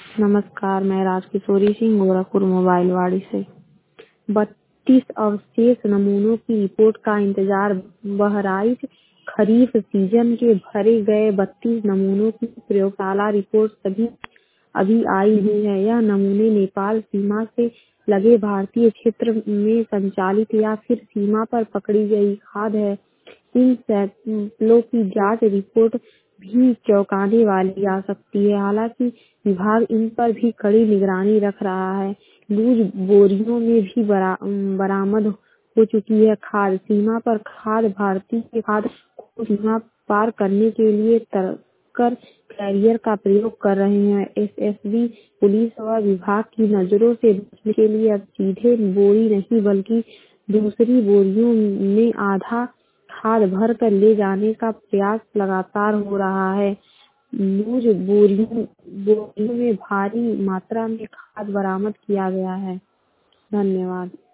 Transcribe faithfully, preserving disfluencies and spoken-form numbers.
नमस्कार, मैं राजकिशोरी सिंह गोरखपुर मोबाइलवाड़ी से। बत्तीस अवशेष नमूनों की रिपोर्ट का इंतजार। बहराइच खरीफ सीजन के भरे गए बत्तीस नमूनों की प्रयोगशाला रिपोर्ट सभी अभी आई हुई है। यह नमूने नेपाल सीमा से लगे भारतीय क्षेत्र में संचालित या फिर सीमा पर पकड़ी गई खाद है। इन सैंपलों की जांच रिपोर्ट भी चौंकाने वाली आ सकती है। हालांकि विभाग इन पर भी कड़ी निगरानी रख रहा है। लूज बोरियों में भी बरा, बरामद हो चुकी है खाद। सीमा पर खाद भारतीय खाद को सीमा पार करने के लिए टैंकर कैरियर का प्रयोग कर रहे हैं। एसएसबी पुलिस व विभाग की नजरों से बचने के लिए अब सीधे बोरी नहीं बल्कि दूसरी बोरियों में आधा खाद भर कर ले जाने का प्रयास लगातार हो रहा है। लूज बोरियों बोरियों में भारी मात्रा में खाद बरामद किया गया है। धन्यवाद।